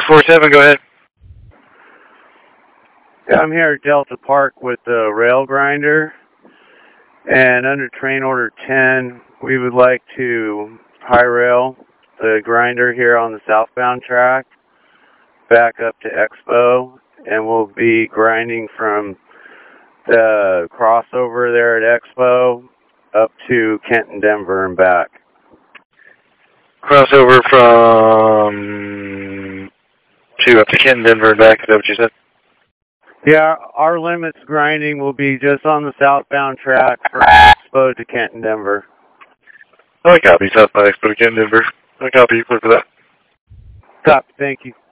647, go ahead. Yeah, I'm here at Delta Park with the rail grinder, and under train order 10, we would like to high rail the grinder here on the southbound track back up to Expo, and we'll be grinding from the crossover there at Expo up to Kenton, Denver, and back. Crossover from up to Kenton, Denver, and back. Is that what you said? Yeah, our limits grinding will be just on the southbound track from Expo to Kenton, Denver. I copy. Southbound Expo to Kenton, Denver. I copy. You for that. Copy. Thank you.